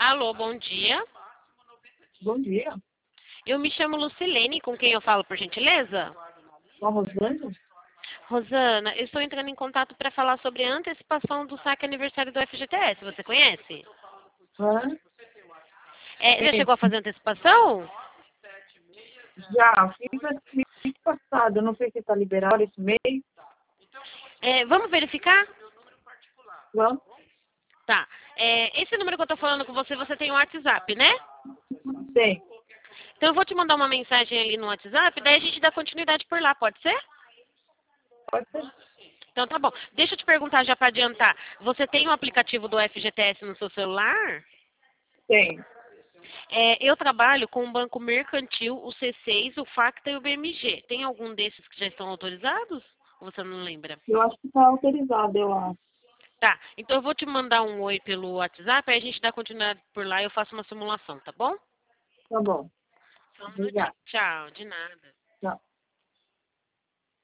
Alô, bom dia. Bom dia. Eu me chamo Lucilene, com quem eu falo, por gentileza? Com a Rosângela? Rosana, eu estou entrando em contato para falar sobre a antecipação do saque aniversário do FGTS. Você conhece? Hã? Já chegou a fazer antecipação? Já, fiz esse mês passado. Eu não sei se está liberado esse mês. Vamos verificar? Vamos? Tá. Esse número que eu estou falando com você, você tem o WhatsApp, né? Tem. Então eu vou te mandar uma mensagem ali no WhatsApp, daí a gente dá continuidade por lá, pode ser? Pode ser? Então tá bom. Deixa eu te perguntar já para adiantar. Você tem o aplicativo do FGTS no seu celular? Tem. Eu trabalho com o Banco Mercantil, o C6, o Facta e o BMG. Tem algum desses que já estão autorizados? Ou você não lembra? Eu acho que está autorizado, eu acho. Tá, então eu vou te mandar um oi pelo WhatsApp, aí a gente dá continuidade por lá e eu faço uma simulação, tá bom? Tá bom. Só um minutinho. Obrigada. Tchau, de nada. Tchau.